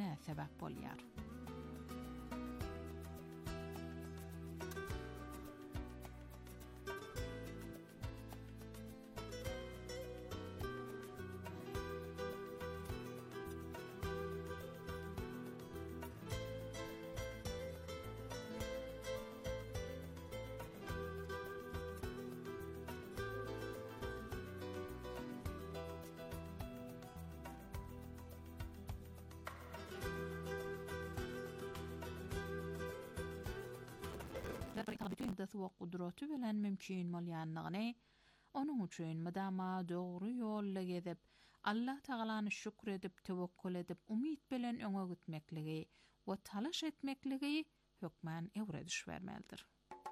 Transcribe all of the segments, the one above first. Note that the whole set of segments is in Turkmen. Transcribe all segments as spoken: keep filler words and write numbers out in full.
ne sebep bolýar. Bütün we gudraty bilen mümkin bolýanlygyny, onuň üçin madama dogry ýolda gezip, Allah Tagalany şükür edip, tewekkül edip, umyt bilen öňe gitmekligi we talaş etmekligi hökmen ewre düşbermelidir.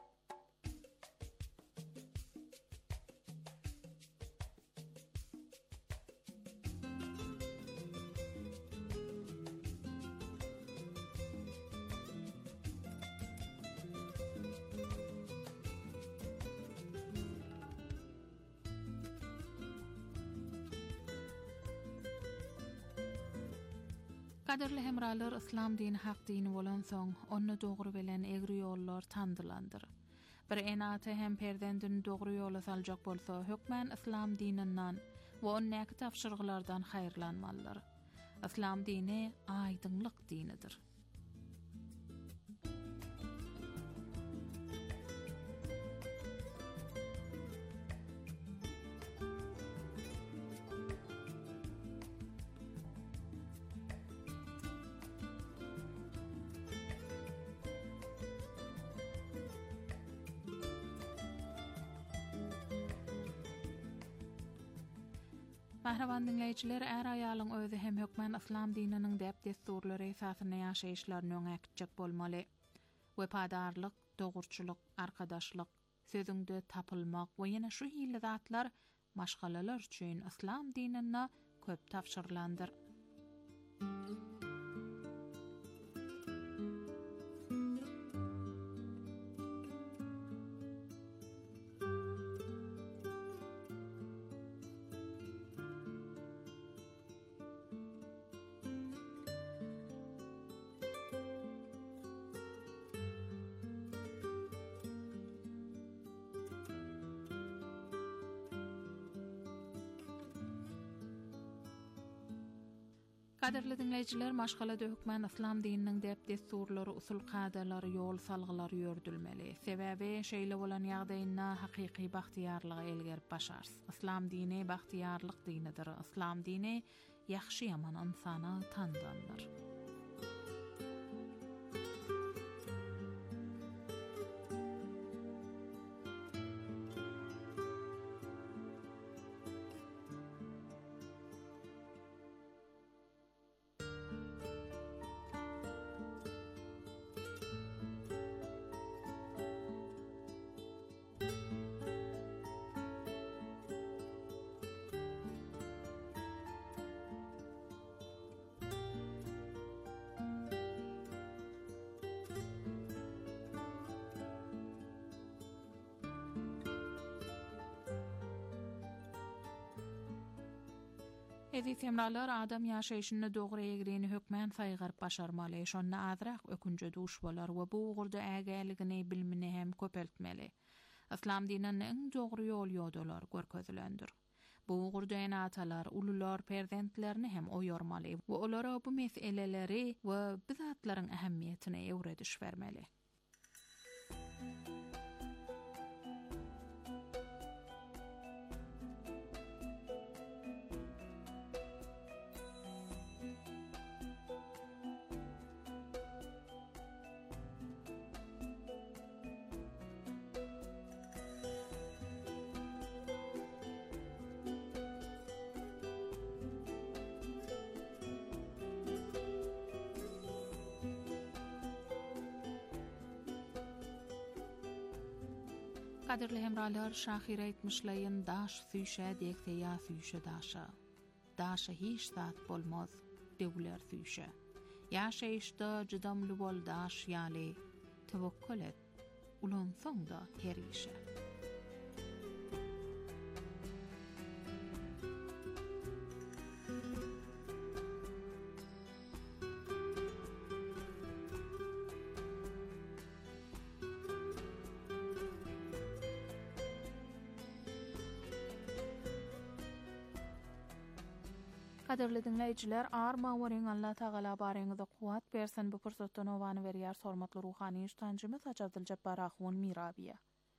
Kaderli hemralar, İslam dini haq dini bolan soň onu dogry bilen egri ýollar tandylandyr. Bir enate hem perdendin dogry ýola saljak bolsa, hökmen İslam dininden we onun näki tapşyryklardan haýyrlanmalydyr. İslam dini aýdynlyk dinidir. Mahraban dinleyijiler, er aýalyň özi hem hökmen İslam dininiň däp desturlary esasyna ýaşaýyşlaryny öňäkitjek bolmaly. Wepadarlyk, dogurçylyk, arkadaşlyk, sözüňde tapylmak we ýene şu hili zatlar maşgalalar üçin İslam dinine köp tapşyrlandyr. Kaderli dinleyijiler, maşgalada hökmen İslam dininiň däp desturlary, usul kadalary, ýol salgylary ýördülmeli. Sebäbi şeýle bolan ýagdaýynda hakyky bahtiýarlygy elgerip başars. İslam dini bahtiýarlyk dinidir. İslam dini ýaxşy ýaman insana tandandyr. Eziz hemralar, adam ýaşaýyşyny dogry egrini hökmen saýgyryp başarmaly, şonda azrak ökünje duş bolar we bu ugurda ägäligini bilmini hem köpeltmeli. İslam dininiň iň dogry ýol ýodalar görkezlendir. Bu ugurda enatalar, ulular perzentlerini hem oýarmaly we olara bu meseleleri we bizatlaryň ähemmiýetine ewre düşbermeli. Kaderli hemralar, şahir aýtmyşlaýyn, daş süýşe diýekse ýa süýşe daşa. Daşa hiç zat bolmaz, dewler süýşe. Ýaşaýyşda jydamly bol daş ýaly, tewekkül et, ulansaň da her işe. Kaderli dinleyijiler, arma waryň Allah Taala baryňyza kuwat bersen bu pursatdan owany berýär sormatly ruhany iştancymyz Haç Abdyljabar Ahun Mirabiýa.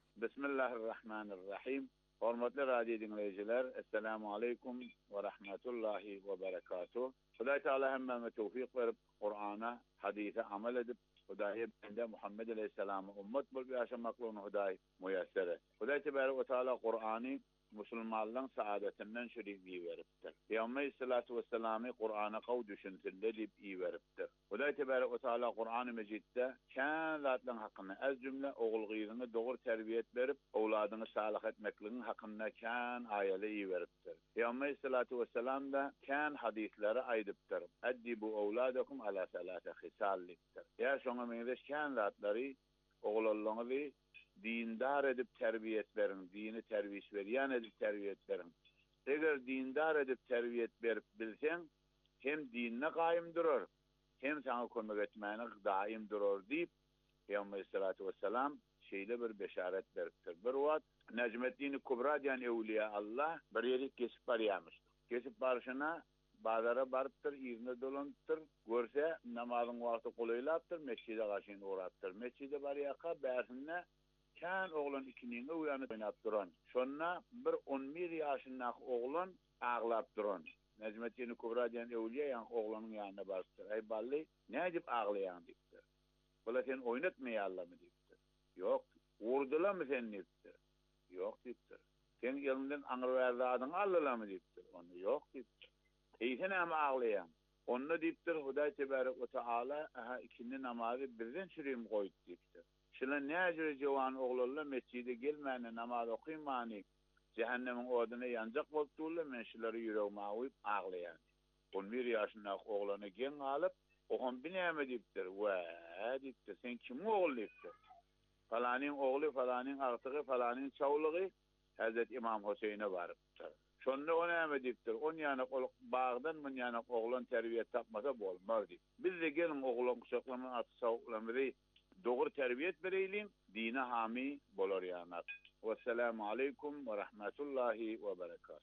Bismillahirrahmanirrahim. Hormatly radio dinleyijiler, assalamu aleykum we rahmetullahi we berekatuh. Hudaý Taala hemme tawfik berip Qur'ana, hadise amel edip Hudaýa bende Muhammed aleyhisselam ummet bolup ýaşamaklygyny Hudaý muýasser et. Hudaý tebarek we taala Qur'any Müslümanlaryň saadetinden şerik beripdir. Peygamber sallallahu aleyhi ve sellem Qur'ana qaw düşündirdi diýip iýeripdir. Hudaý tebarek we taala Qur'an-ı Mejidde kän zatlaryň hakyny az jümle ogul gyýryny dogry terbiýet berip, owladyny salih etmekligiň hakynda kän aýaly iýeripdir. Peygamber sallallahu aleyhi ve sellem de kän hadisleri aýdypdyr. Addibu owladakum ala salasa hisal diýipdir. Ya şoňa meňdeş kän zatlary oglallaryny dindar edip terbiyet verin, dini terbiýet berýän edip terbiyet verin. Eger dindar edip terbiyet berip bilseň, hem dinine gaýym durar, hem saňa kömek etmäne daim durar diýip Peygamber sallallahu aleyhi ve sellem şeýle bir beşaret beripdir. Bir wagt Necmettin Kubra diýen ewliya Allah bir ýeri kesip barýarmyş. Kesip barşyna bazara barıptır, ýerine dolanıptır, görse namazyň wagty golaýlapdyr, mescide gaşyny uğrapdyr. Mescide barýaka bärsine kän oglan ikiniňe uýanyp oýnap duran. Şonna bir on bir ýaşyndaky oglan aglap duran. Necmettin Kubra diýen ewliya ýa oglanyň ýanyna barıpdyr. Ey bally, nädip aglaýan diýipdir. Bola sen oýnatmaýarlarmy diýipdir. Ýok, urdularmy sen diýipdir. Ýok diýipdir. Sen ýerden aňyr berdiň allalamy diýipdir. Onu ýok diýipdir. Eýsen hem aglaýan. Onu diýipdir Hudaý tebarek we taala aha ikindi namazy birden çürüm goýdy diýipdir. Şuna näjere jowan oglanlar mescide gelmäne namaz okymanny cehennemiň oduny ýanjak bolup durlar, men şulary ýüregime aýyp aglaýan. on bir ýaşyndaky oglany gen alyp, "Oğlum binäme?" diýipdir. "Wa" diýipdir. "Sen kim ogul?" diýipdir. "Falanyň ogly, falanyň agtygy, falanyň çawlygy Hazrat İmam Hüseýne barypdyr." Şonda ona näme diýipdir? "On ýana bagdan mun ýana oglan terbiýet tapmasa bolmaz" diýip. "Biz de gelin oglan kuşaklama aty sawlamy dogry terbiýet bereýin, dine hami bolar ýanar. Wassalamu aleykum we rahmetullahi we berekatuh.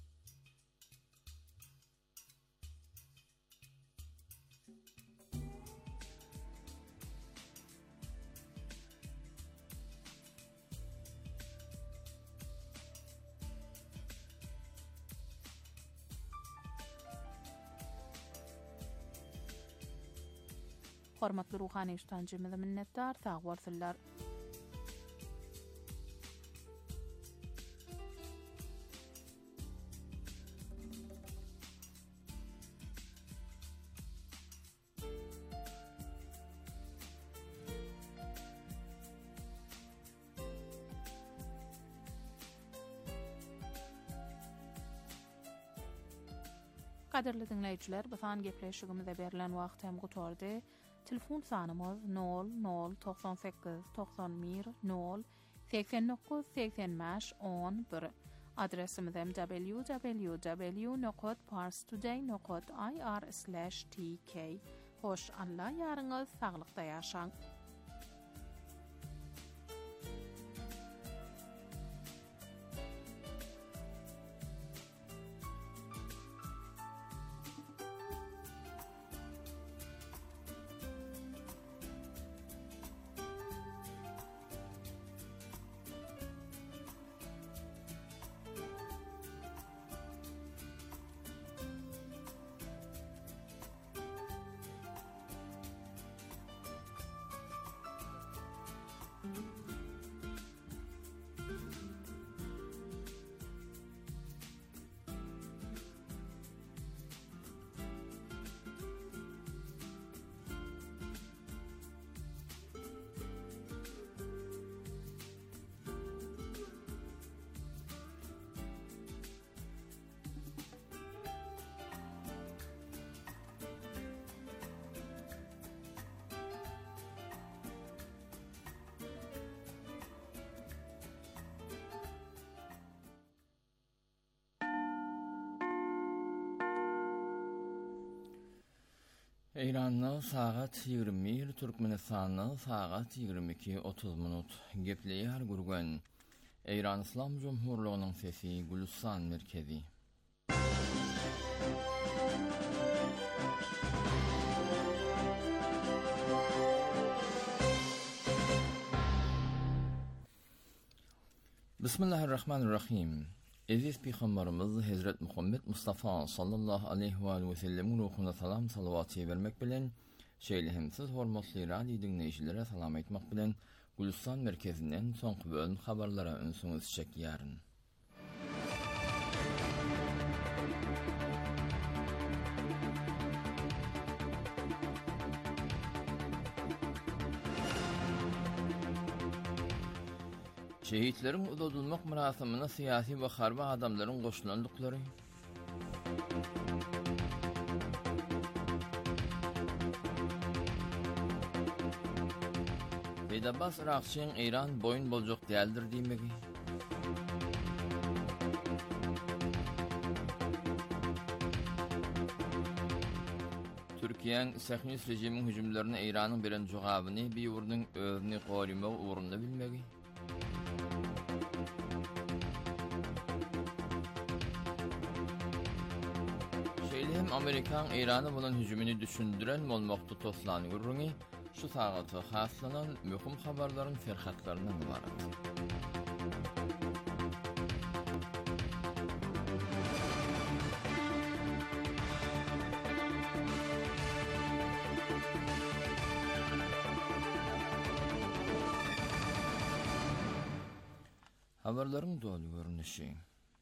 Hormatly ruhany iştancymyza minnetdar, sag bolsunlar. Kaderli dinleyijiler, bu san gepleşigimizde berilen wagt hem gutordy. Telefon sanymyz nol nol doksan sekiz doksan bir nol seksen dokuz seksen beş on bir. Adresimiz hem w w w nokta parstoday nokta i r slash t k. Hoş Allah ýaryňyz saglykda ýaşaň. Eýranda sagat ýygrimi bir, Türkmenistanda sagat ýygrimi iki otuz minut. Gepleýär gurgan Eýran Islam Jumhurlygynyň sesi Gülistan merkezi. Bismillahirrahmanirrahim. Aziz Peygamberimiz Hazret Muhammed Mustafa sallallahu aleyhi ve sellem ruhuna salam salavatı vermek bilen şeýlehimsiz hormatly radio dinleýijilere salam aýtmak bilen Gulistan merkezinden soňky bölüm habarlara önsüňiz çekýäryn. Şehitlerin ududulmak murasamına siyasi ve harbi adamların koşulandıkları, Feydabas Irakçı'nın İran boyun bolcuk değildir demegi, Türkiye'nin Sahniyus rejimin hücumlarına İran'ın bilen cevabını bir urdun özünü koruma uğrunda bilmegi, Hem Amerikan İran'a bolan hüjümini düşündüren bolmakda toslan gurrungi şu sagatı haslanan mühim habarların ferhatlarından ibaret. Habarların dolu görünüşü.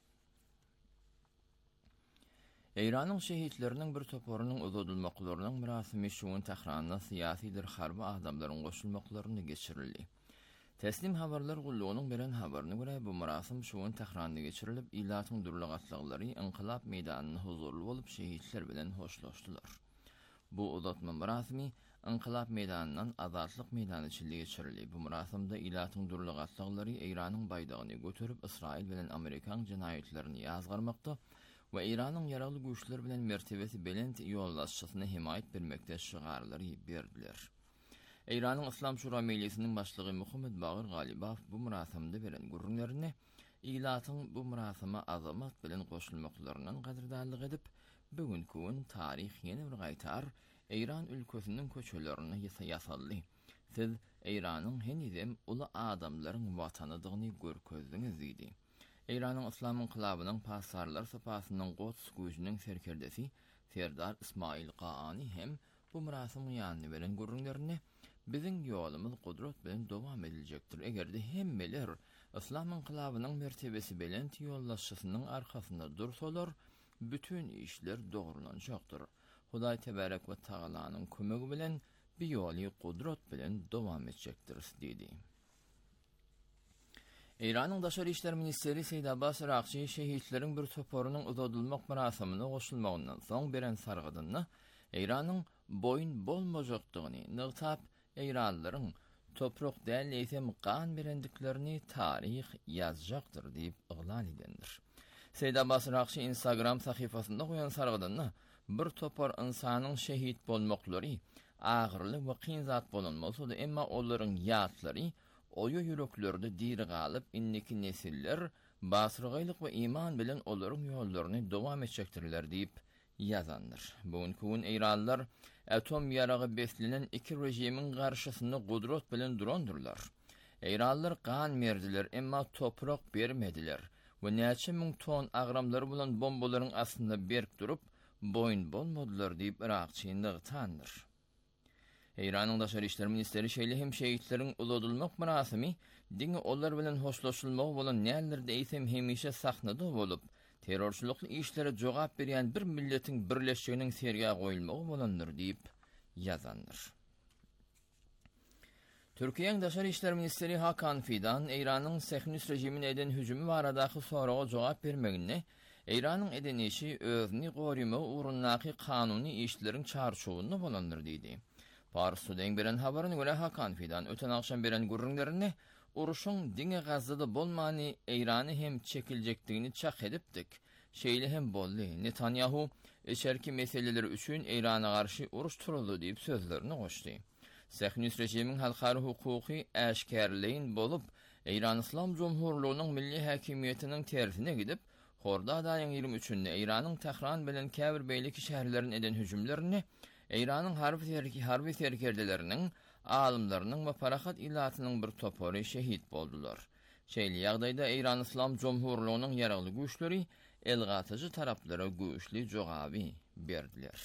İran'ın şehitlerinin bir toporunun uzadılmaklarının mürasimi şuun tahrana siyasidir harbi adamların koşulmaklarını geçirildi. Teslim haberler gulluğunun biren haberine göre bu mürasim şuun tahranını geçirilip ilatın durlagatlıqları inkılap meydanını huzurlu olup şehitler bilen hoşlaştılar. Bu uzatma mürasimi inkılap meydanından azatlık meydanı içinde geçirildi. Bu mürasimde ilatın durlagatlıqları İran'ın baydağını götürüp İsrail bilen Amerikan cinayetlerini yazgarmakta ve İran'ın yaralı güçler bilen mertebesi belent yollaşçısına himayet vermekte şigarları berdiler. İran'ın İslam Şura Meclisi'nin başlığı Muhammed Bagir Galibaf bu mürasamda veren gurrunlarını ilatın bu mürasama azamat bilen koşulmaklarının qadrdarlyk edip bugünkü tarih yeni bir gaytar İran ülkesinin köçelerini yasallı. Siz İran'ın henizem ulu adamların vatanıdığını görközdüňiz idi. İran'ın İslam inkılabının pasarlar sapasının Qods güýjüniň serkerdesi Serdar İsmail Qaani hem bu murasymy ýanyny beren gurrunlaryny biziň ýolumyz gudrat bilen dowam ediljekdir. Egerde hemmeler İslam inkılabynyň mertebesi bilen ýollaşysynyň arkasynda dursalar, bütün işler dogrulanjakdyr. Hudaý tebarek we tagalanyň kömegi bilen bir ýoly gudrat bilen dowam etjekdir dedi. İran'ın Daşary İşler Ministeri Seýid Abbas Irakçy şehitlerin bir toporunun uzadılmak murasamyna goşulmagyndan soň beren sargydyny İran'ın boyun bolmajakdygyny nygtap İranlylaryň toprak däl eýsem gan berendiklerini tarih ýazjakdyr diýip yglan edendir. Seýid Abbas Irakçy Instagram sahypasynda goýan sargydyny bir topar insanyň şehit bolmaklary agyrly we kyn zat bolanmasy emma olaryň ýatlary oyu yüreklerde diri galıp inneki nesiller basırgaylık ve iman bilen olurun yollarını devam etjekdirler diýip yazandır. Bugünkü İranlılar atom yarağı beslenen iki rejimin karşısında gudrat bilen durandırlar. İranlılar kan merdiler emma toprak bermediler ve näçe ming ton agramları bulan bombaların aslında berk durup boyun bolmadylar diýip Irakçy nygtandyr. İran'ın Daşary İşler Ministeri şeýle hem şehitlerin uludulmak murasimy diňe olar bilen hoşlaşylmak bolan nälerdi eýsem hemişe sahnada bolup terrorçulukly işlere jogap berýän bir milletiň birleşiginiň serýa goýulmagy bolandyr diýip yazandyr. Türkiye'nin Daşary İşler Ministeri Hakan Fidan İran'ın Sahniyus rejimine eden hüjumy baradaky soraga jogap bermegini İran'ın eden işi özüni goruma uğrundaky kanuny işleriň çarşuwyny bolandyr diýdi. Parsudeng beren habaryna göre Hakan Fidan öten akşam beren gurrunlaryny uruşun diňe Gazada bolmany İran'y hem çekiljekdigini çak edipdik. Şeýle hem boldy. Netanyahu eşerki meseleleri üçin İran'a garşy uruş turuldy diýip sözlerini goşdy. Sahniyus rejimiň halkary hukuky äşkärliğin bolup İran İslam Cumhurluğunyň milli häkimiýetiniň tersine gidip Horda daýyň ýygrimi üçinde İran'yň Tehran bilen käbir beýleki şäherlerine eden hüjümlerini İran'ın harbi serki harbi serkerdelerinin, alımlarının ve parahat ilatynyň bir topory şehit boldular. Şeýle ýagdaýda Eýran Islam Jomhurlygynyň ýaragly güýçleri elgatyjy taraplara güýçli jogaby berdiler.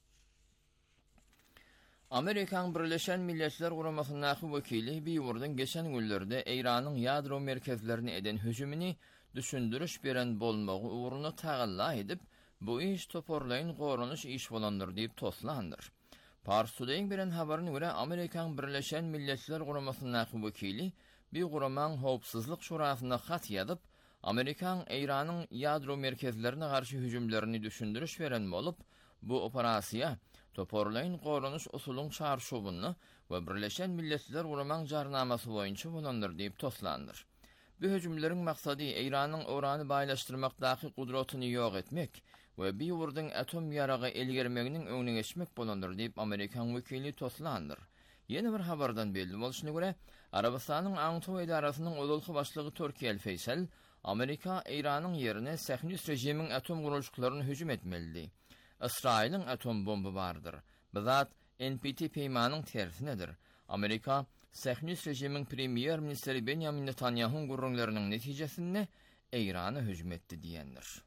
Amerikan Birleşen Milletler Guramasynyň wekili Biwurdan geçen günlerde Eýranyň ýadro merkezlerini eden hüjümini düşündürüş beren bolmagy uğruna tagalla edip bu iş toporlaýyn goranyş iş bolandyr diýip toslandyr. Pars Today beren habaryna görä Amerikan Birleşen Milletler Guramasynyň wekili bir guraman howpsuzlyk şurasyna hat ýazyp Amerikan Eýranyň ýadro merkezlerine garşy hüjümlerini düşündürüş beren bolup bu operasiýa toporlaýyn goranyş usulyň çarşuwyny we Birleşen Milletler Guraman jarnamasy boýunça bolandyr diýip toslandyr. Bu hüjümleriň maksady Eýranyň urany baýlaşdyrmakdaky gudratyny ýok etmek we bir wurdyň atom ýaragy elgermeginiň öňüne geçmek bolandyr diýip Amerikan wekili toslandyr. Ýene bir habardan belli bolşyna görä, Arabistanyň Aňtow edarasynyň odolky başlygy Türkiýe El-Feysal, Amerika Eýranyň ýerine Sähnüs rejimiň atom gurulşyklaryny hüjüm etmelidir. İsrail'in atom bomba bardır. Bu zat N P T peýmanyň tersinedir. Amerika Sähnüs rejimiň premier ministeri Benjamin Netanyahu'nun gurrunlarynyň netijesinde Eýrana hüjüm etdi diýendir.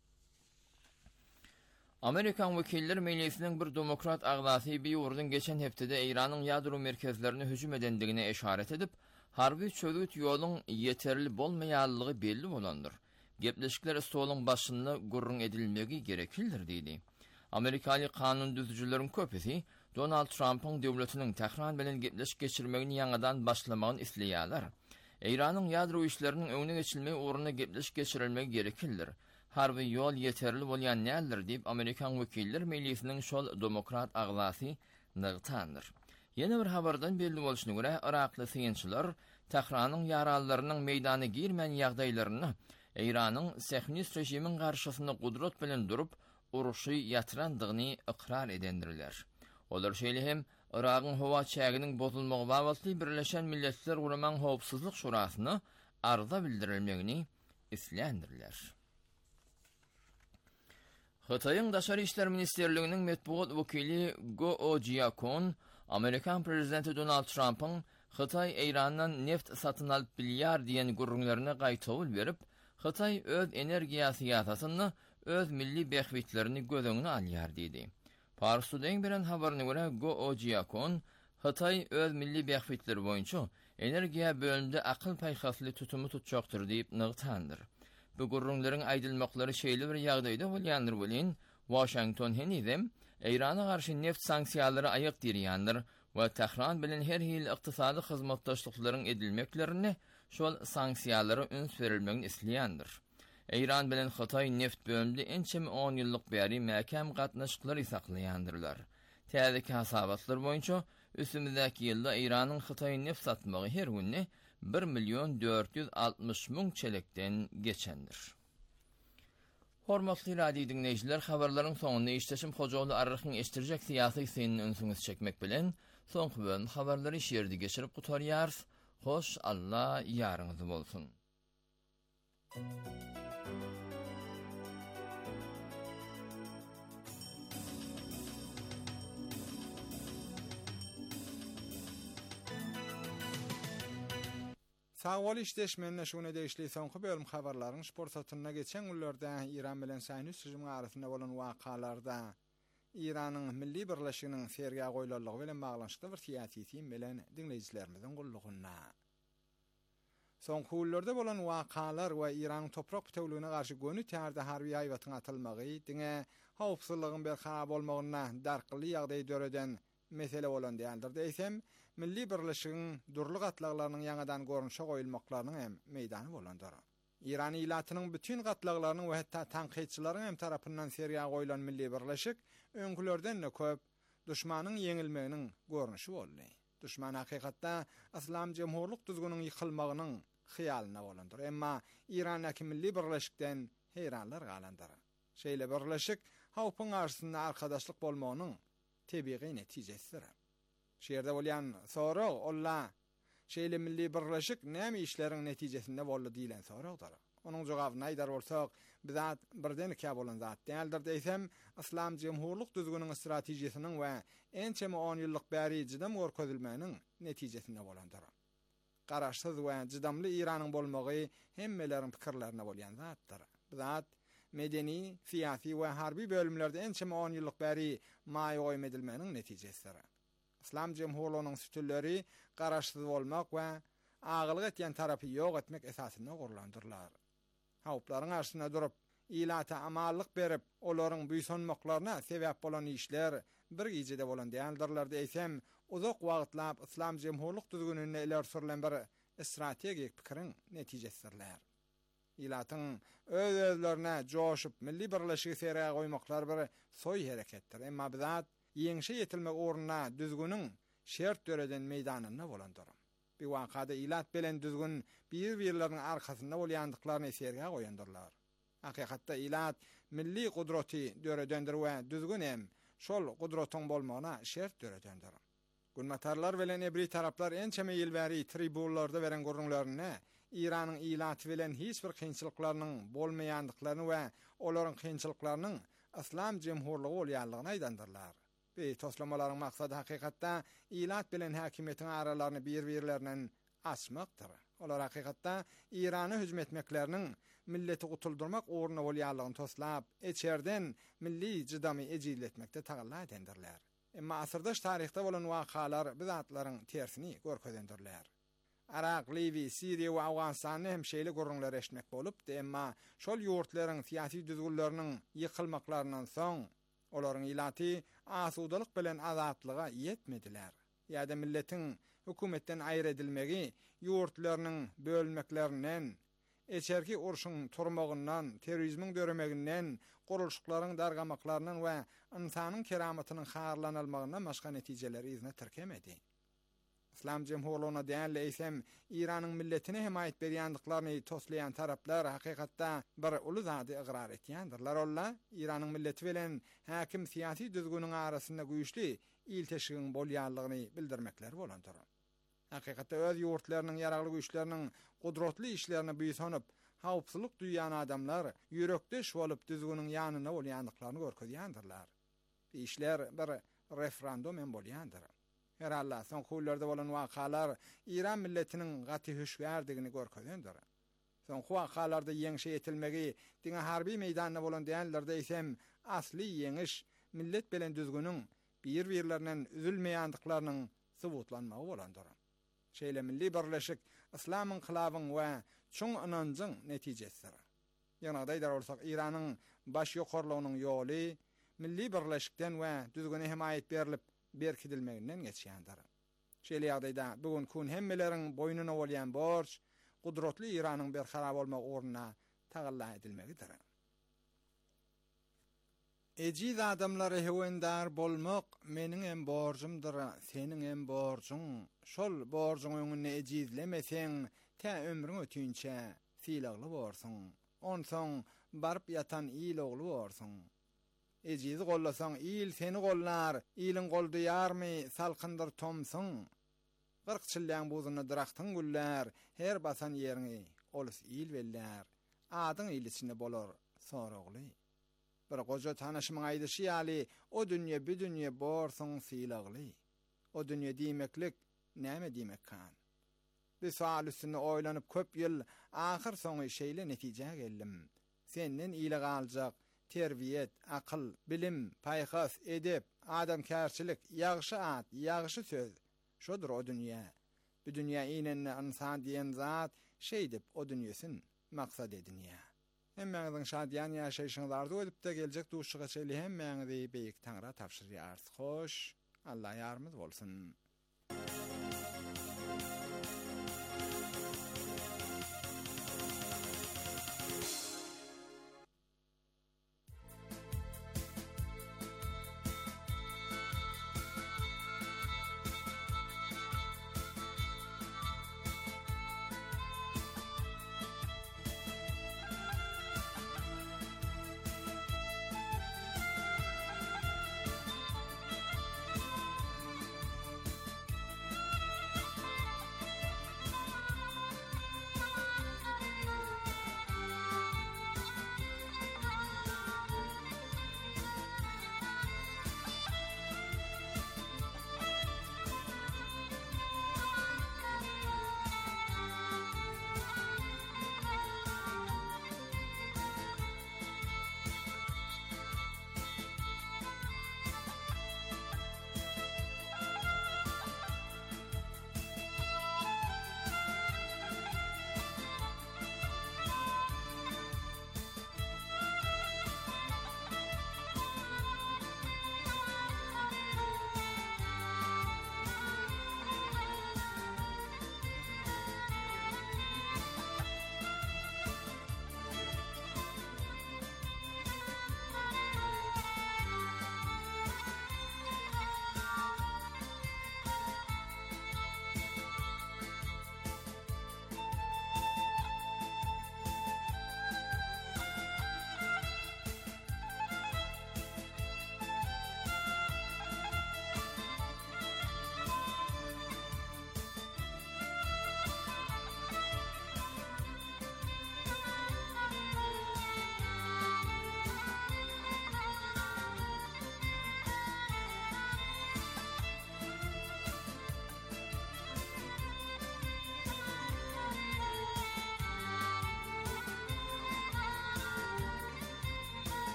Amerikan Wekiller Meclisiniň bir demokrat agzasy Biwurdan geçen hepdede Eýranyň ýadro merkezlerine hüjüm edendigine eşaret edip, harby çözüt ýoluň ýeterli bolmaýanlygy belli bolandyr. Gepleşikler stolyň başynda gurrun edilmegi gerekildir diýdi. Amerikaly kanun düzüjüleriň köpüsi Donald Trump'ın döwletiniň Tehran bilen gepleşik geçirmegini ýangadan başlamagyny isleýärler. Eýranyň ýadro işleriniň öňüne geçilmegi uğruna gepleşik geçirilmegi gerekildir. Harby ýol ýeterli bolýan nädir diýip Amerikan Wekiller Meclisiniň şol demokrat agzasy nygtandyr. Ýene bir habardan belli bolşyna görä, Irakly syýançylar Tehranyň ýaralarynyň meýdana girmän ýagdaýlaryny Eýranyň Sähnüs rejimiň garşysynda gudrat bilen durup uruşy ýatyrandygyny ikrar edendirler. Olar şeýle hem Irakyň howa çäginiň bozulmagy bagatly Birleşen Milletler Guraman Howpsuzlyk Şurasyny arza bildirilmegini islendirler. Xitoyň Daşary işler ministerliginiň medpuat wekili Go Jiakon, Amerikan prezidenti Donald Trump'ın Xitoy Eýrandan neft satyn alyp bilyar diýen gurrunlaryna gaýtawyl berip, Xitoy öz energiýa syýasatyny, öz milli behbitlerini göz öňüne alýar diýdi. Pars Today beren habaryna görä Go Jiakon, Xitoy öz milli behbitleri boýunça energiýa bölümde akyl paýhasly tutumy tutjakdyr diýip nygtandyr. Bu gurrunlaryň aýdylmaklary şeýle bir ýagdaýda bolýandyr bolýan, Washington henizem Eýrana garşy neft sanksiýalary aýak dirýändir we Tehran bilen her hil ykdysady hyzmatdaşlyklaryň edilmeklerini şol sanksiýalary üns berilmegini isleýändir. Eýran bilen Xitoy neft bölümde ençem on ýyllyk bäri mäkem gatnaşyklary saklaýandyrlar. Täzeki hasabatlar boýunça üstümizdäki ýylda Eýranyň Xitoy neft satmagy her günne bir milyon dört yüz altmış müň çelekden geçendir. Hormatly radio dinleýijiler, habarlaryň soňunda işleşim Hojaly Arrykyň eşdirjek syýasy synyny öňsüňiz çekmek bilen soňky bölüm habarlary şeýerde geçirip gutarýar. Hoş Allah ýarynňyz bolsun. Sağol işleşmenine şuna değişli soňky bölüm habarlaryň sport satyna geçen günlerde İran bilen Sähnüs rejimi arasynda bolan wakalarda İranyň milli birleşiginiň sergiýa goýulanlygy bilen baglanşykly bir syýasy team bilen dinleýijilerimiziň gullugyna. Soňky günlerde bolan wakalar we İranyň toprak bütünlüğüne garşy gönü täze harby aýbatyň atylmagy, diňe howpsuzlygyň berhana bolmagyna darkyly ýagdaý döreden mesele bolan diýendir diýsem, milli birleşigiň durluk atlaglarynyň ýangadan gorunşa goýulmaklarynyň hem meýdany bolandyr. İran ilatynyň bütün gatlaglarynyň we hatda tanqidçilaryň hem tarapyndan sergiýa goýulan milli birleşik öňkülerden köp düşmanyň ýeňilmeginiň gorunşy boldy. Düşman hakykatda Islam Jomhurlyk düzgünüň ýykylmagynyň hyýalyna bolandyr. Emma İranyň milli birleşikden heýranlar galandyr. Şeýle birleşik howpyň arasynda arkadaşlyk bolmagynyň tebii netijesidir. Şeýerde bolýan sorag olla şeýle milli birleşik näme işleriň netijesinde boldy diýilen soragdyr. Onuň jogabyny aýdar bolsak, bizat birden iki bolan zat däldir diýsem, Islam Jomhurlyk düzgünüň stratejiýasiniň we ençeme on ýyllyk bäri jydam görkezilmeginiň netijesinde bolandyr. garaşsyz we jydamly İranyň bolmagy hemmeleriň pikirlerine bolýan zatdyr. Bu zat medeni, siyasi we harby bölümlerde ençeme on ýyllyk bäri maýa edilmeniň netijesidir. İslam jemhurlugynyň sütülleri garaşsyz bolmak we agylyk etýän tarapy ýok etmek esasyna gurlandyrlar. Hawplaryň arşyna durup ilata amallyk berip, olaryň buýsanmaklaryna sebäp bolan işler bir gijede bolan däýildirler diýsem, uzak wagtlap İslam jemhurlyk düzgününe iler sürülen bir strategik pikiriň netijesidirler. İlatyň öz özlerine joşup milli birleşigi serä goýmaklar bir soý hereketdir. Emma bu zat ýeňşe ýetilmek ornuna düzgünüň şert döreden meýdanyna bolandyr. Bir wakada ilat bilen düzgün bir-birleriniň arkasynda bolýandyklaryny serge goýandyrlar. Hakykatda ilat milli gudraty döredendir we düzgün hem şol gudratyň bolmagyna şert döredendir. Gulmatarlar bilen ebri taraplar ençeme ýylbäri tribunlarda beren görnüklerini İranyň ilaty bilen hiç bir kynçylyklarynyň bolmaýandyklaryny we olaryň kynçylyklarynyň İslam jemhurlugy bolýanlygyny aýdandyrlar. Bu toslamalaryň maksady hakykatda ilat bilen häkimiýetiň aralaryny bir-birlerinden açmakdyr. Olar hakykatda İrany hüjüm etmekleriniň milleti gutuldurmak orna bolýanlygyny toslap, eçerden milli jydamy ejizletmekde tagalla edendirler. Emma asyrdaş taryhda bolan wakalar bu zatlaryň tersini görkezendirler. Irak, Livi, Siriya we Awganistany hem şeýle görnükler eşitmek bolup, emma şol ýurtlaryň syýasy düzgünleriniň ýykylymaklarynyň soň olaryň ilaty asudalyk bilen azatlyga ýetmediler. Ýa-da milletiň hökümetden aýry edilmegi, ýurtlarynyň bölünmeklerinden, eçerki urşuň turmagyndan, terrorizmiň döremeginden, gurulşyklaryň dargamaklarynyň we insanyň keramatynyň harlanylmagyna başga netijeleri izne tirkemedi. İslam jemhurlugyna däňli eýsem, İranyň milletine hemayet berýändiklaryny toslayan taraplar hakykatda bir uly zady igrar etýändirler. Olla İranyň milleti bilen häkim syýasy düzgünüň arasynda güýçli ilteşigiň bolýanlygyny bildirmekler bolandyr. Hakykatda öz ýurtlarynyň ýaragly güýçleriniň gudratly işlerini büýsanyp, hawpsuzlyk duýan adamlar ýürekdeş bolup düzgünüň ýanyna bolýandyklaryny görkezýändirler. Bu işler bir referendum hem bolýandyr. Her Allah son kullarda bolan wakalar İran milletiniň gaty hüşgärdigini görkezendir. Son wakalarda ýeňşe ýetilmegi diňe harby meýdanyna bolan däýillerde eýsem, asly ýeňiş millet bilen düzgünüň bir-birlerinden üzülmeýändiklarynyň subutlanmagy bolandyr. Şeýle milli birleşik İslam inqilabyň we çoň inanjyň netijesidir. Ýanagdaýdar bolsak İranyň baş ýokarlygynyň ýoly milli birleşikden we düzgüne hemayet berilip berkidilmeginden geçýändir. Şeýle ýagdaýda bugun kun hemmeleriň boýnuna bolýan borç, gudratly İranyň berharap bolmak ornuna tagalla edilmegidir. Eciz adamlary hewendar bolmak meniň hem borjumdyr, seniň hem borjuň. Şol borjuň öňünde ecizlemeseň, tä ömrüň ötünçe filagly bolsun. Onsoň baryp ýatan ýyl ogly bolsun. Eciz gollasaň ýyl seni gollar, ýylyň goldy ýarmy salkyndyr tomsun. Gyrk çyllan buzyny draktyň güller, her basan ýerini olus ýyl wellər. Adyň ýyl içinde bolar soragly. Bir goja tanaşymy aýdyşy ýaly, o dünýe bu dünýe borsun filagly. O dünýe diýmeklik näme diýmek kan? Bu sual üstüne oýlanyp köp ýyl ahyr soňy şeýle netije geldim. Senden ýyly galjak terbiýet, akyl, bilim, paýhas, edep, adamkärçilik, ýagşy at, ýagşy söz. Şodur o dünýä. Bu dünýä ýene insan diýen zat şeýdip o dünýesin maksat edinýär. Hemmeňiziň şadýan ýaşaýyşyňyzy arzu edipde geljek duşuga çeli hemmeňizi beýik taňra tapşyrýar. Hoş, Allah ýarmyz bolsun.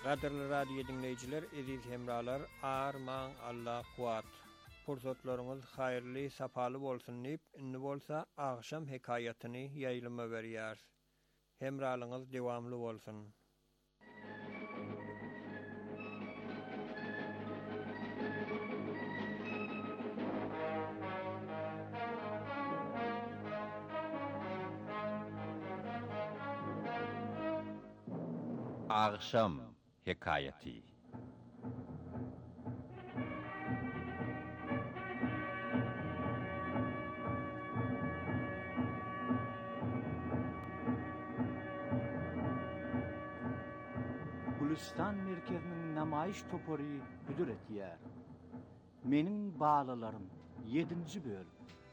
Qadirli radio dinleyiciler, eziz hemralar, arman Allah kuat. Pursatlarınız hayırlı, sapalı bolsun deyip, inni bolsa akşam hikayatyny yayılıma berýär. Hemralığınız devamlı bolsun. Akşam hikayeti. Gülistan merkezinin namayiş topori büdür etýär. Menin bağlalarım yedinci bölüm.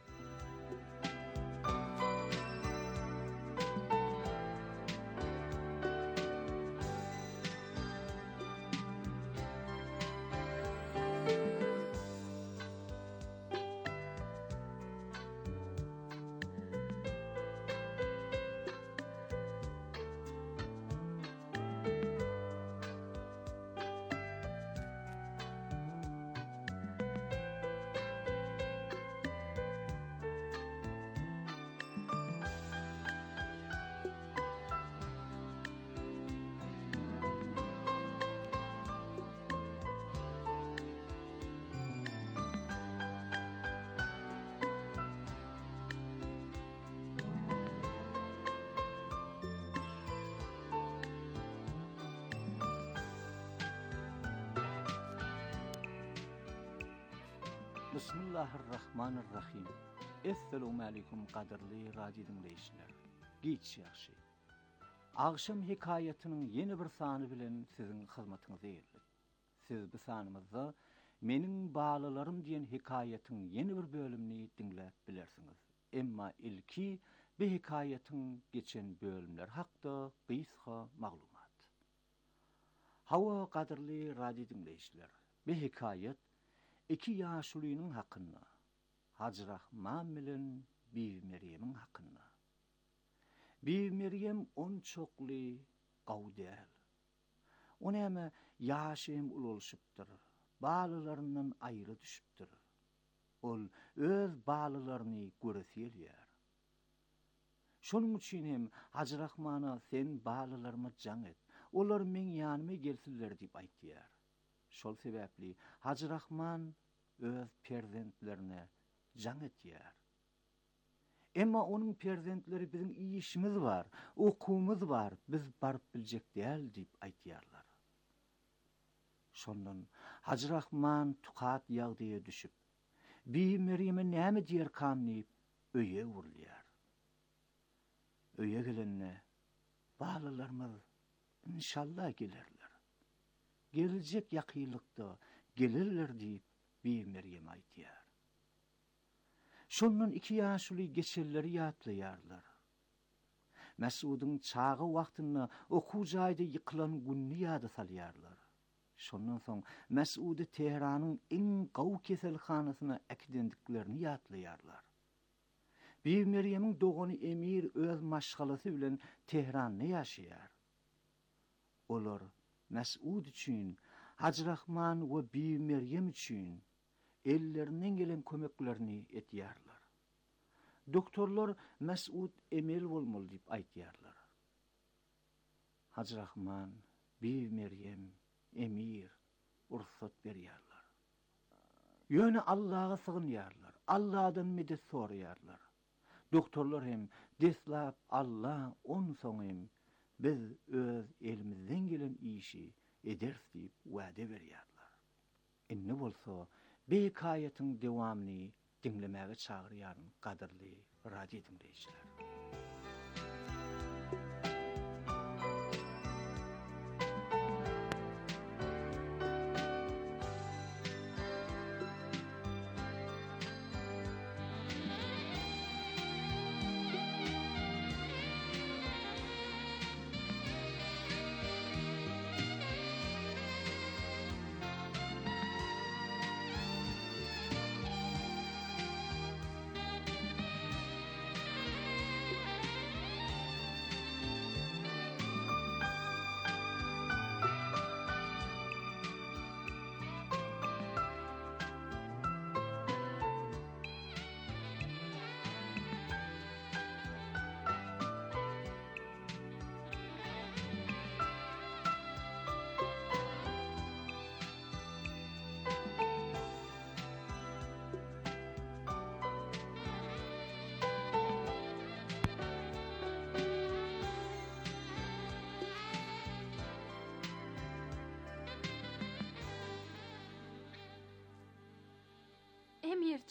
Bismillahirrahmanirrahim. Esselamu aleykum qadirli radio dinleyiciler. Giç yaxşı. Akşam hikayetinin yeni bir sany bilen sizin hyzmatyňyza geldik. Siz bu sanymyzda menin bağlalarım diyen hikayetin yeni bir bölümini dinläp bilersiňiz. Emma ilki bu hikayetin geçen bölümler hakda gysga maglumat. Hawa qadirli radio dinleyiciler. Bu hikayet iki yaşlynyň hakkında, Hacı Rahman bilen Bibi Meryem'in hakkında. Bibi Meryem on çokly gaw däl. O näme ýaşym ululşypdyr, balalarından aýry düşüpdir. Ol öz balalaryny göreselýär. Şonuň üçin hem Hacı Rahmana sen balalaryma jaň et, olar men ýanyma gelsinler diýip aýtýar. Şol sebäpli Hacı Rahman öz perzentlerine jaň etýär. Emma onun perzentleri bizim iyi işimiz var, okumuz var, biz barıp biljek däl diýip aýtýarlar. Şondan Hacı Rahman tukat ýagdaýa düşüp, Bibi Meryem'e näme diýer kamnyp öýe urulýar. Öýe gelenne balalarymyz inşallah gelerler. Gelecek yakýylykda gelirler diýip Bibi Meryem aýtýar. Şondan iki ýaşly geçerleri ýatlaýarlar. Mesud'un çağı wagtyny oku jaýda ýykylan günni ýada salýarlar. Şondan soň Mesud'y Teheranyň iň gaw keselhanasyna äkdendiklerini ýatlaýarlar. Bibi Meryem'iň dogany Emir öz maşgalasy bilen Teheranda ýaşaýar. Olar Mesud üçin, Hacı Rahman we Bibi Meryem üçin ellerinden gelen kömeklerini etýärler. Doktorlar Mesud emel bolmaly diýip aýtýarlar. Hacı Rahman, Bibi Meryem, Emir ursat berýärler. Ýöne Allah'a sığınýarlar, Allah'dan medet soraýarlar. Doktorlar hem deslap Allah on soňym biz öz elimizden gelen işi ederiz diýip wada berýärler. Indi bolsa bu hikayetin dewamyny dinlemäge çagyrýarym qadirli radio dinleýijiler.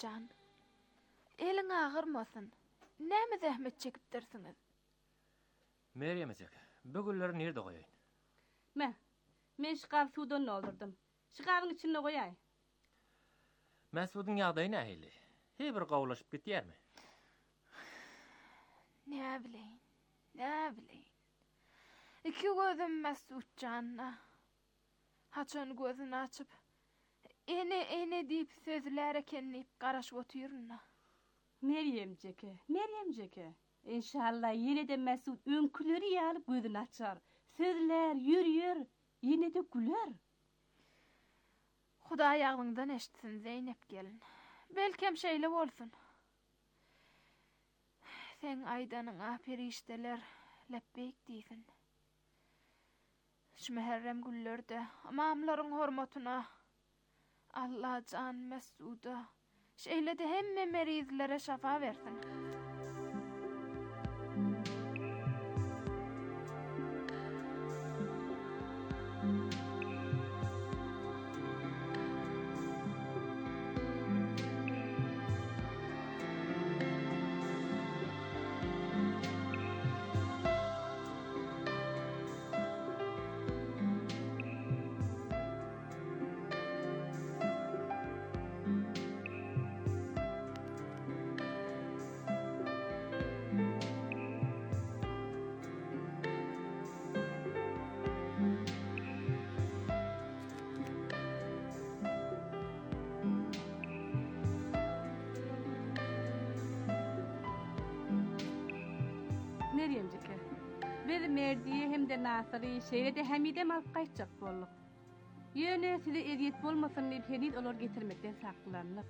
Mesutcan. Elin ağırmasın. Näme zähmet çekip dersiňiz? Meryem ejek, bugünleri nerede goýaýyn? Me, men şykar suwdan doldurdum. Şykaryň içine goýaý. Mesudun ýagdaýy nähili? He bir gowlaşyp gitýärmi? Näme bileýin, näme bileýin. Iki gözüm Mesutcanna. Haçan gözüni açyp, ene ene diýip sözler ekenlip garaşyp oturýarna. Meryemjeke, Meryemjeke. İnşallah yine de Mesut öňküleri ýalyp gözüni açar. Sözler ýürýär, yine de güler. Huda ýaglyňdan eşitsin Zeynep gelin. Belkem şeýle bolsun. Sen aýdanyň aperişdeler leppek diýsin. Şu meherrem güllerde amamlaryň hormatyna Allah can Mesuda şeýle de hemme merizlere şafa bersin. Meryemjeke. Bir merdiye hem de Nasyry şeýle Hamidem alyp gaýtjak bolduk. Ýöne size eziyet bolmasyn diýip henüz olar getirmekden saklanýar.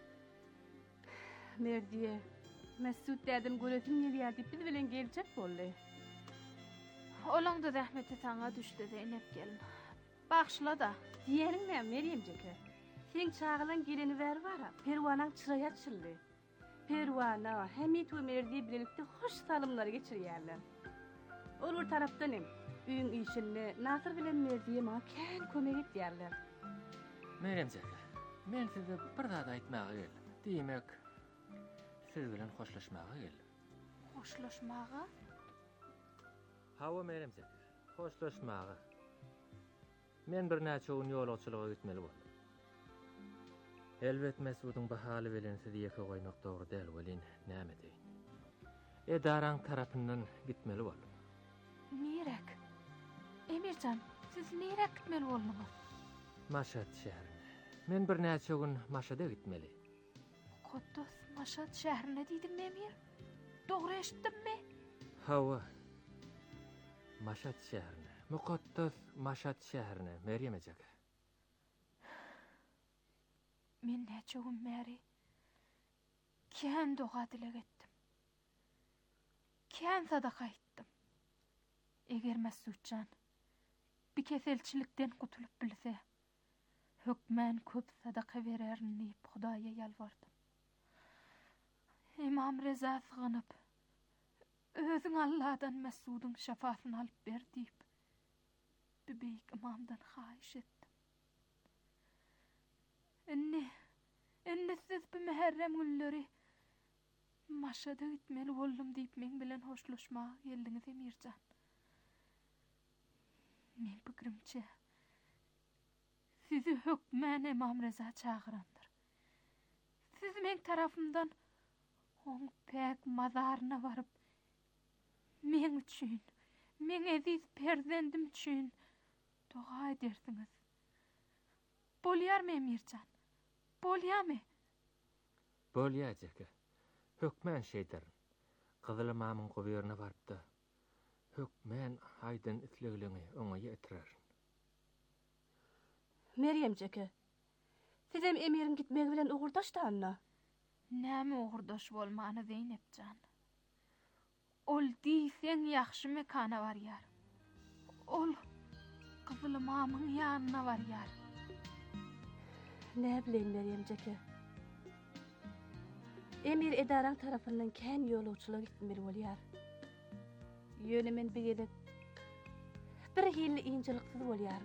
Merdiye, Mesut dädim göresim gelýär diýip biz bilen geljek boldy. Olaň da zähmeti saňa düşdi Zeynep gelin. Bagşla da. Diýerim näme Meryemjeke? Sen çağılan geleni ber bara, perwanaň çyraýa çyldy. Perwana, Hamid we Merdiye birlikde hoş salymlar geçirýärler. Olur tarapdan hem, üýüň işinde Nasyr bilen Merdiye maňa kän kömek etýärler. Meryem ejek, men size bir zat aýtmagy geldim. Diýmek, siz bilen hoşlaşmagy geldim. Hoşlaşmagy? Hawa Meryem ejek, hoşlaşmagy. Men bir näçe gün ýolagçylyga gitmeli boldum. Elbet Mesudun bahaly bilen sizi ýeke goýmak dogry däl welin näme deýin. Edaraň tarapyndan gitmeli boldum. Nirek? Emircan, siz nirek gitmeli boldunuz? Maşat şäherine. Men bir näçe gün Maşada gitmeli. Kottos Maşat şäherine diýdim Emir. Dogry eşitdimmi? Hawa. Maşat şäherine. Muqaddas Maşat şäherine Meryem ejek. Men näçe gün bäri kän doga dilek etdim. Kän sadaka etdim. Eger Mesutcan bir keselçilikden gutulup bilse, hökmen köp sadaka bererin diýip Hudaýa ýalvardım. Imam Reza sığınıp, özüň Allah'dan Mesudun şafasyny alyp ber diýip, bübeýik imamdan haýyş etdim. Enne, enne siz bu meherrem günleri Maşada gitmeli boldum diýip men bilen hoşlaşmaga geldiňiz Emircan. Men pikirimçe, sizi hökmen Imam Reza çağırandır. Siz men tarafımdan oň pek mazaryna baryp, men üçin, men eziz perzendim üçin doga edersiňiz. Bolýarmy Emircan? Bolýarmy? Bolýajak. Hökmen şeýder. Gyzyl imamyň goýberine barypdy. Hökmen haýdyn islegileňi oňa ýetirer. Meryemjeke. Siz hem emirin gitmegi bilen ugurdaşdanna. Näme ugurdaş bolmany Zeynepcan? Ol diýsen ýaxşy mekana barýar. Ol gyzyl imamyň ýanyna barýar. Ne bilen Meryemjeke? Emir edaraň tarapyndan kän ýolagçylyk gitmeli bolýar. Ýöne men beýle bir hili injiliksiz bolýar.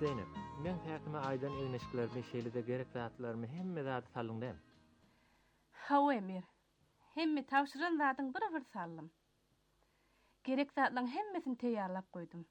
Zeynep, men täkime aydan egneşiklerimi şeýle de gerek zatlarymı hemme zat salyňdam. Hawa Emir. Hemme tawşyran zadyň bir-bir sallym. Gerek zatlaryň hemmesini teýýarlap goýdum.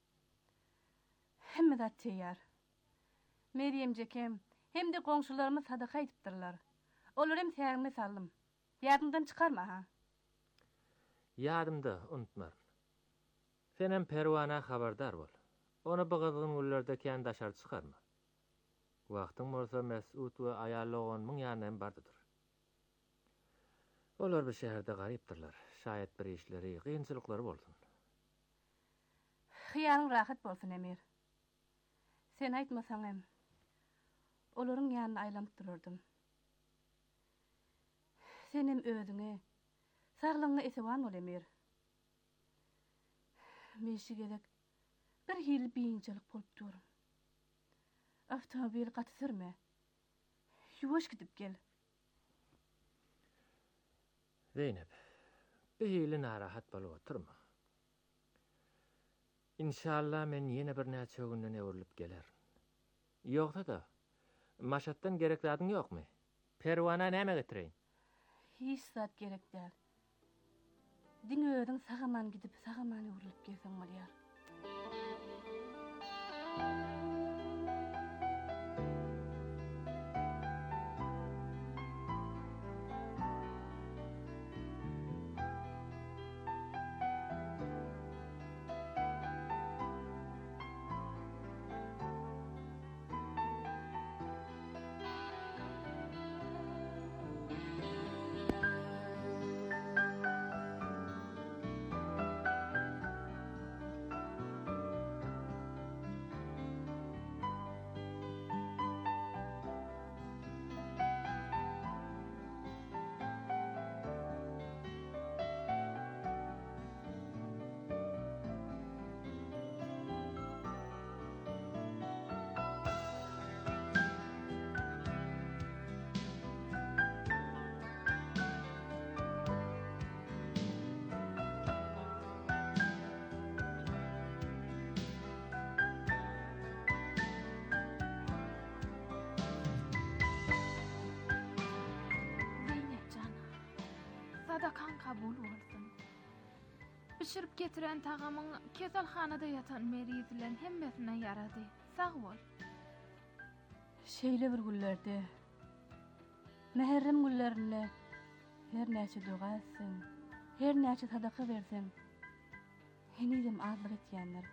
Hemme zat teýýar. Meryem jekem hem de goňşularymyz sadaka aýdypdyrlar. Olar hem tägime sallym. Ýadymdan çykarma ha. Ýadymda unutmar. Senem Perwana habardar bol. Onu bygydygyn güllerde kän daşar çykarma. Wagtyň bolsa Mesut we aýallygyn myň ýanyndan bardydyr. Olar bir şäherde garypdyrlar. Şaýat bir işleri, gynçylyklary bolsun. Hyýalyň rahat bolsun Emir. Sen aýtmasaň hem olaryň ýanyna aýlanyp durardym. Senem özüňe, saglygyňa esewan bol Emir. Meşi gerek bir hil biýinçilik bolup dur. Avtomobil gaty sürme. Ýuwaş gidip gel. Zeynep, bir hili narahat bolup oturma. İnşallah men ýene bir näçe günden öwrülip geler. Ýogsa da, maşatdan gerek zadyň ýokmy? Perwana näme getireýin? Hiç zat gerek däl. Diň öýüň sagaman gidip sagaman öwrülip gelseň bolýar. Sadakan kabul bolsun. Pişirip getiren tagamyň keselhanada ýatan meriz bilen hemmesine ýarady. Sag bol. Şeýle bir güllerde, meherrim güllerine her näçe duga etseň, her näçe sadaka berseň, henidem azlyk etýänler.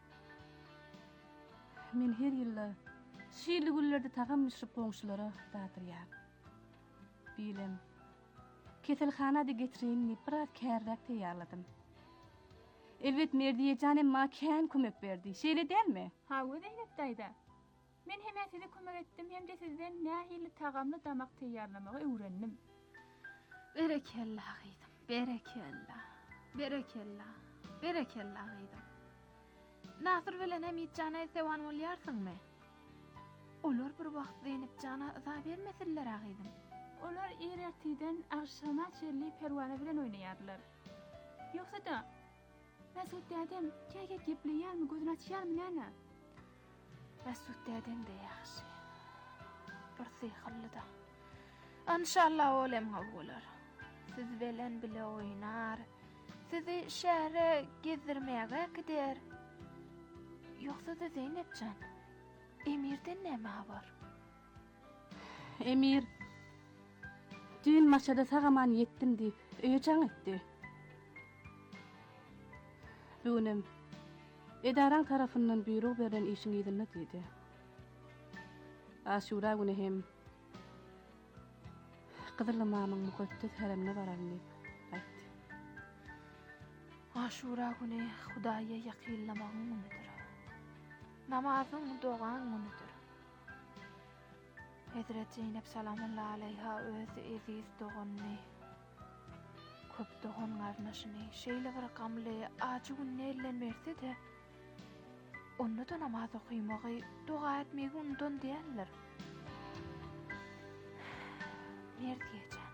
Men her ýylla şeýle güllerde tagam ýşyryp goňşulara datyrýar. Bilem, keselhanada getirýän biraz kärrak teýýarladym. Elbet Merdiýejan hem ma kän kömek berdi. Şeýle dälmi? Ha, Zeynep daýda. Men hem size kömek etdim, hem de sizden nähili tagamly damak teýýarlamagy öwrendim. Berekellah gyýdym. Berekellah. Berekellah. Berekellah gyýdym. Nasır bilen hem Ýetjana sewan bolýarsyňmy? Olar bir wagt Zeynep jana yza bermesinler gyýdym. Olar erteden akşama çerli Perwana bilen oýnaýarlar. Ýoksa da Mesut dädem käge gepleýärmi, gözüni açýarmy näme? Mesut dädem de ýaxşy. Bir syhyrly da. İnşallah olem bolar. Siz bilen bile oýnar. Sizi şähere gezdirmäge gider. Ýoksa da Zeynepjan, Emirden näme habar? Emir dün maçada sagaman yetdim diýip öýejaň etdi. Bunem edaraň tarapyndan büýrek beren işiň ýerine diýdi. Aşura güni hem Gyzyrly mamyň mukaddes heremine bararyn diýip aýtdy. Aşura güni Hudaýa ýakynlamagyň günidir. Namazyň dogan günidir. Hazrat Zeynep salamullahi aleyha öz eziz dogany, köp dogan garnaşyny şeýle bir gamly ajy günlerlen berse de onu da namaz okuymagy, doga etmegi undan diýerler. Merdiýejan,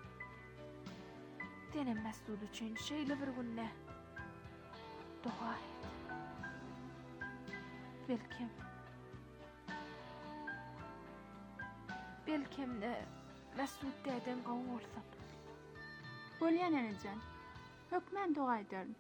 denem Mesut üçin şeýle bir günne doga et. Belkim belkim de Mesut deden gawy bolsun. Bolýan enejen. Hökmen dua ederim.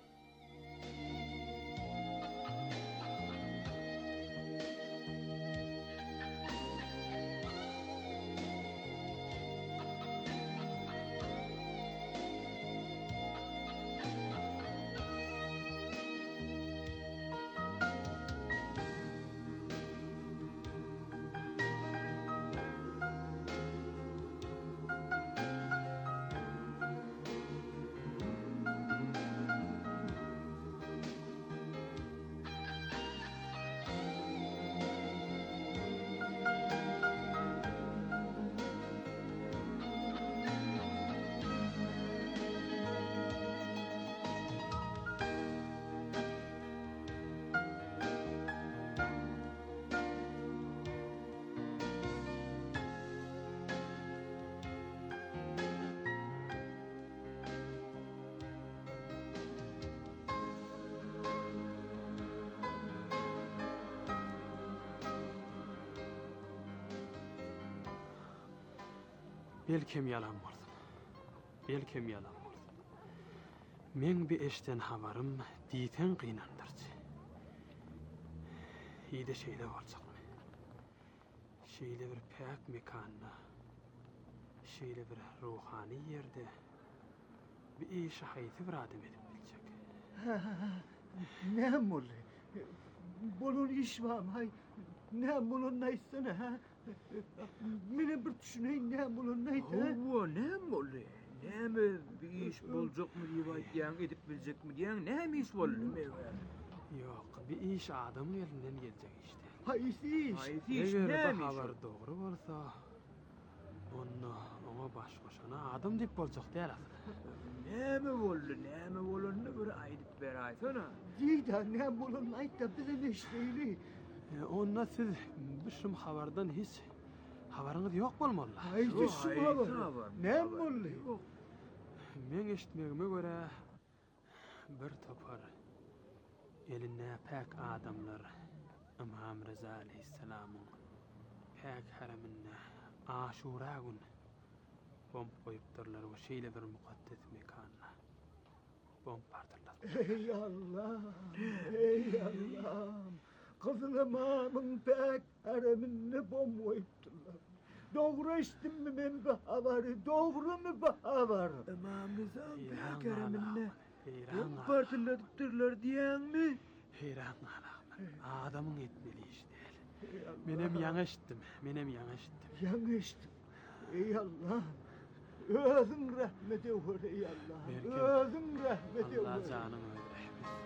Belkem yalan bolsun. Belkem yalan bolsun. Men bir eşten habarım diýten gynandyrjy. Ýa-da şeýle boljakmy? Şeýle bir pek mekanda, şeýle bir ruhani ýerde bir iş haýsy bir adam edip biljek. Näme boldy? Bolun iş var hay. Näme bolun näýsene ha? Mene bir düşüneyin näme bolun näýdi? Hawa näme boldy? Näme bir iş boljakmy diýip aýtýan, edip biljekmi diýen näme iş boldy? Ýok, bir iş adam elinden geljek işte. Haýsy iş? Haýsy iş Eger bu näme habar dogry bolsa, onda ona baş başana adam diýip boljak däl. Näme boldy? Näme bolanyny bir aýdyp beraýsana. Diýdi, näme bolun aýtda bize neşleýli. E, onda siz bir şum habardan hiç habaryňyz ýok bolmaly. Haýsy şu habar? Näme boldy? Men eşitmegime göre bir topar eline pek adamlar İmam Rıza aleyhisselam'ın pek haramine Aşura gün bomb koyupdurlar ve şeýle bir mukaddes mekanna bomb partırlar. Ey Allah, ey Allah. Kızıl imamın pek haramine bomb koyupdurlar. Doğru eşittim mi men bu habarı? Doğru mu bu habar? İmam Rıza'nın pek haramine bomb partırladypdyrlar diýen mi? Heyran alaqman. Adamın etmeli iş değil. Menem yaňyşdym, menem yaňyşdym. Yaňyşdym. Ey Allah. Özüň rahmet eder ey Allah. Özüň rahmet eder. Allah janyny öldürmesin.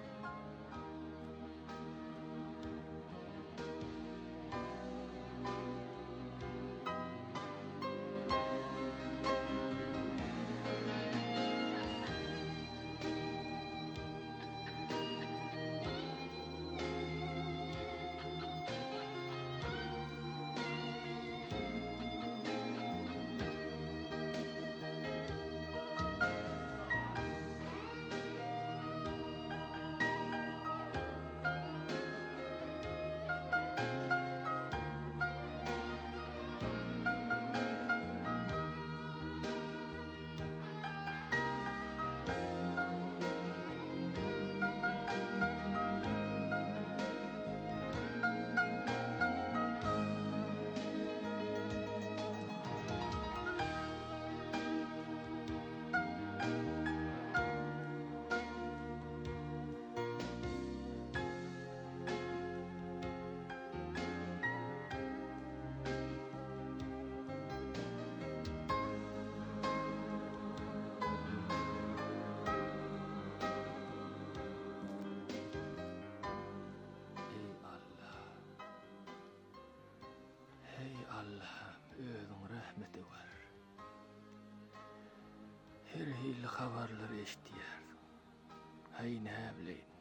Her hili habarlar eşitýärdim. Hay näme bileýin.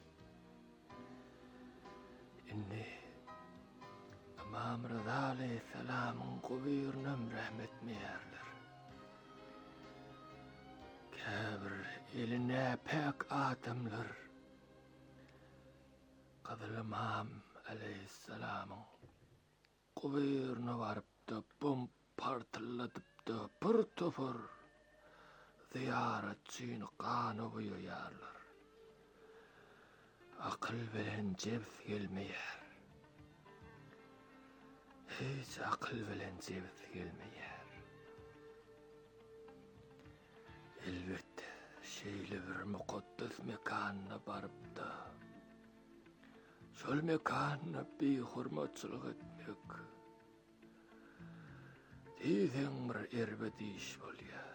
Indi İmam Rıza aleyhisselam'ın kubirine rahmet meýärler. Käbir eline pek adamlar Kızıl İmam aleyhisselam'ın kubirine varıp da bomb partılatıp da pır topur ziyaretçini kanı buyuyarlar. Akıl bilen cebs gelmeyer. Hiç akıl bilen cebs gelmeyer. Elbette şeyli bir mukaddes mekanına barıp da şol mekanına bir hurmatçılık etmek teyzen bir erbet iş bolyar.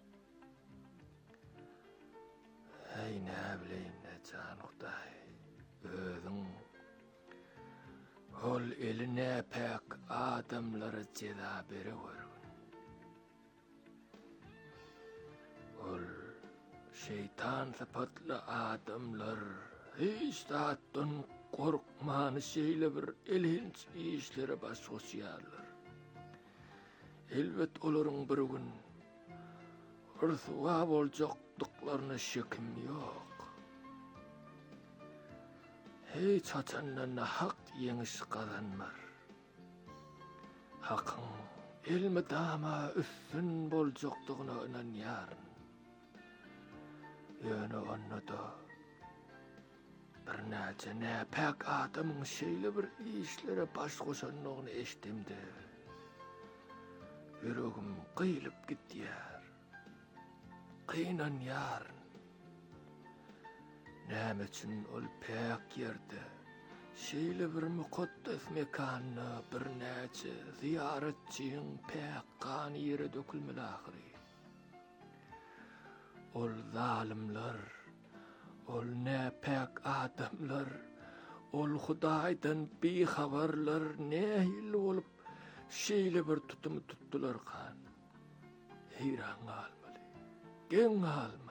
Hey ne bileyim ne can Huday, özün ol eline pek adamları ceza beri varın. Ol şeytan sıfatlı adamlar hiç dağıttın korkmanı şeyle bir ilginç işlere baş koşuyarlar. Elbet olurun bir gün rüsva olacaklıklarına şekim yok. Hiç haçandan hak yeniş kazanmar. Hakın ilmi dama üstün bolacaklıqına inan yarın. Yönü onu da bir nece ne pek adamın şeyle bir işlere baş koşanlığını eştimdi. Yüreğim kıyılıp gitti yer. Kıyınan yarın. Nämeçin ol pek yerde şeyle bir mukaddes mekanına bir nece ziyaretçiyin pek kan yere dökülmeli ahiri. Ol zalimler, ol ne pek adamlar, ol Hudaydan bir haberler ne hil olup şeyle bir tutumu tuttular kan. Heyran almalı, gen almalı.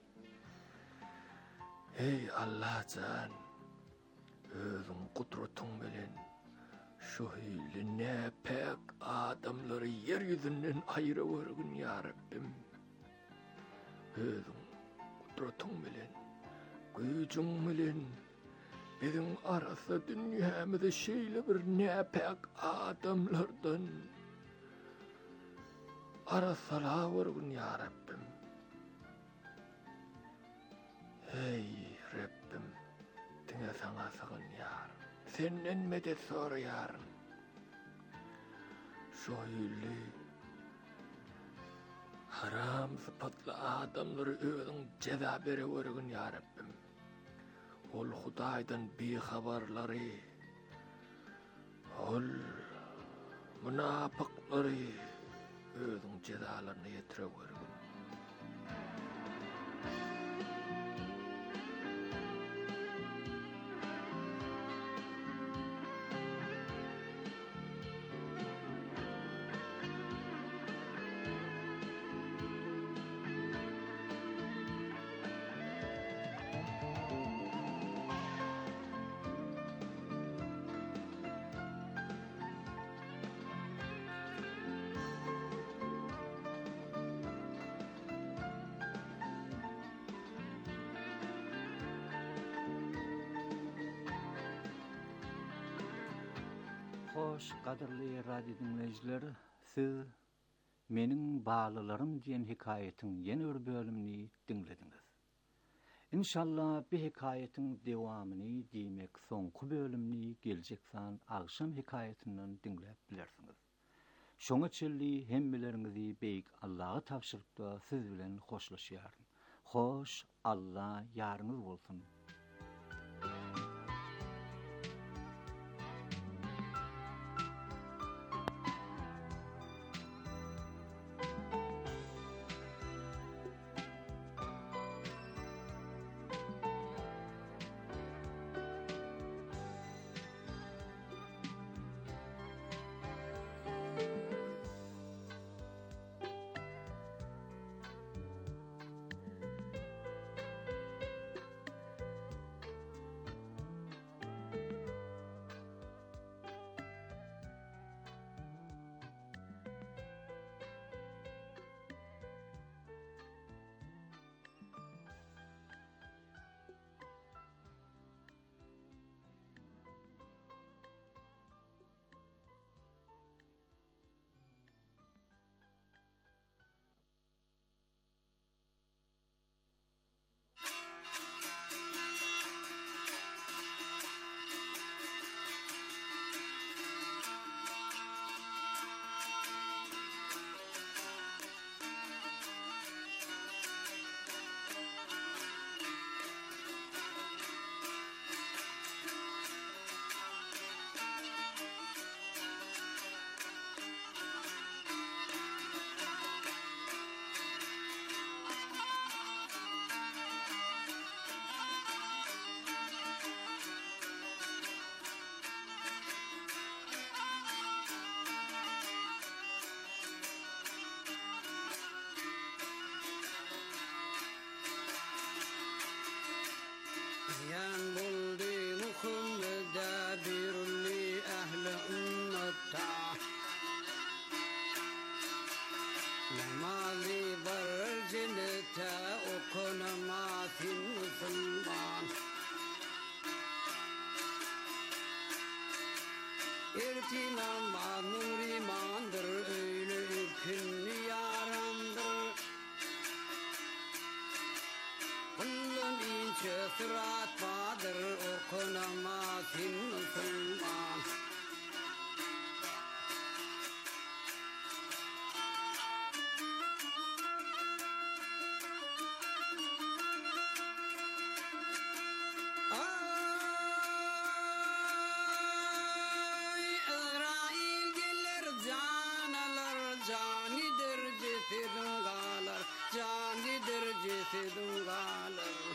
Ey Allah can, özün kudretun bilen şu hili ne pek adamları yeryüzünden ayrı vargın ya Rabbim. Özün kudretun bilen, gücün bilen, bizim arası dünyamızda şeyle bir ne pek adamlardan arasala vargın ya Rabbim. Hey Rabbim, dine sana sığın yarın, senden medet sor yarın. Şu hili, haram sıfatlı adamları özün ceza beri vergin ya Rabbim. Ol Hudaydan bir haberleri, ol münafıkları özün cezalarını yetire vergin. Hoş, kadırlı radyo dinleyiciler, siz menin bağlılarım diyen hikayetin yeni bir bölümünü dinlediniz. İnşallah bir hikayetin devamını demek sonku bölümünü geleceksen akşam hikayetinden dinleyip bilirsiniz. Şoňa çelli hemmelerinizi beyik Allah'a tapşırıp da siz bilen hoşlaşýaryn. Hoş, Allah yarınız bolsun. İrtinama nur imandır, öyle ürkünlü yarandır. Kullun ince sırat vardır, okunamaz in Müslüman. Canidir cesedun galar.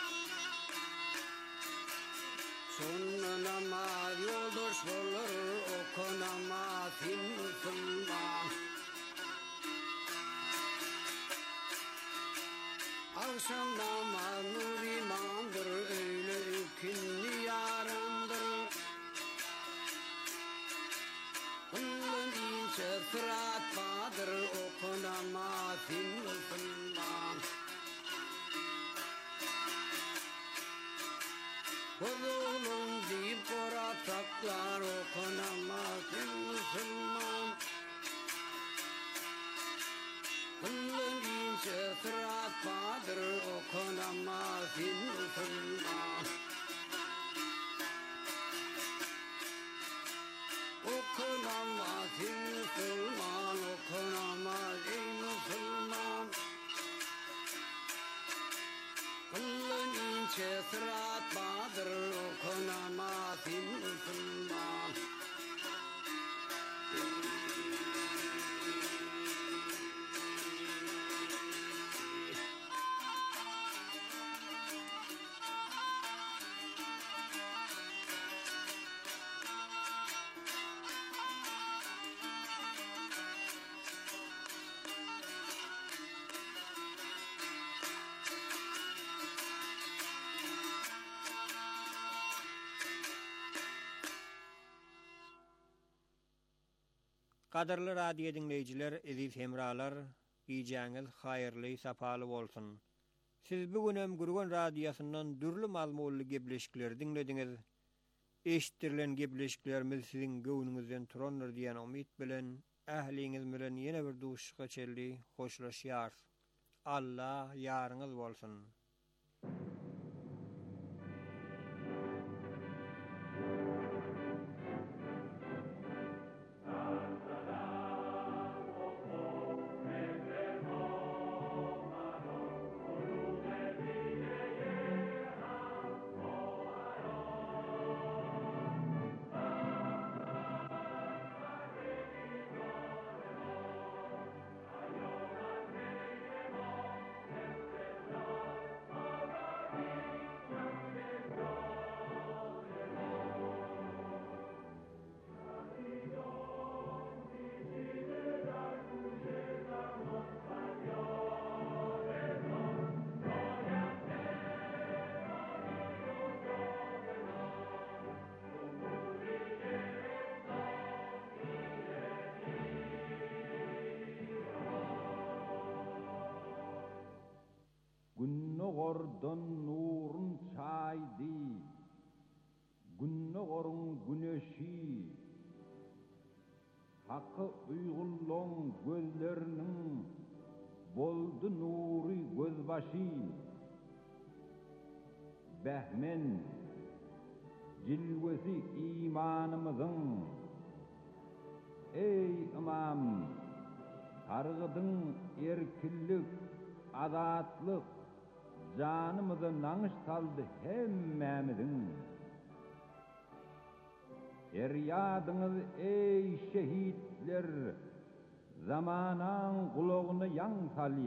Sonra namaz yoldaş olur, okunamaz in Müslüman. Akşam namaz nur imandır, öyle ülkünlü yarandır. Kullun ince sırat vardır, okunamaz in Müslüman. Kuzulun deyip korataklar, okunamaz in Müslüman. Kullun ince sırat vardır, okunamaz in Müslüman. Okunamaz in Müslüman, okunamaz in Müslüman. Kullun ince sırat vardır, okunamaz in Müslüman. Qadarly radio dinleyijiler, eziz hemralar, giýjäňiz haýyrly, sapaly bolsun. Siz bugünem Gurgun radiosundan dürli mazmunly gepleşikler dinlediňiz. Eşitdirilen gepleşiklerimiz siziň göwnüňizden turandyr diýen umyt bilen ähliňiz bilen ýene bir duşuşga çelli hoşlaşýar. Allah ýaryňyz bolsun. Günnogordan nurun çaydi, günnogorun güneşi, hakkı uygulluğun gözlerinin boldu nuri gözbaşı. Behmen, cilvesi imanımızın, ey imam, targıdın erkillik, azatlık, canımıza nanış saldı hemmemizin. Feryadınız ey şehitler, zamanan kulağını yan sal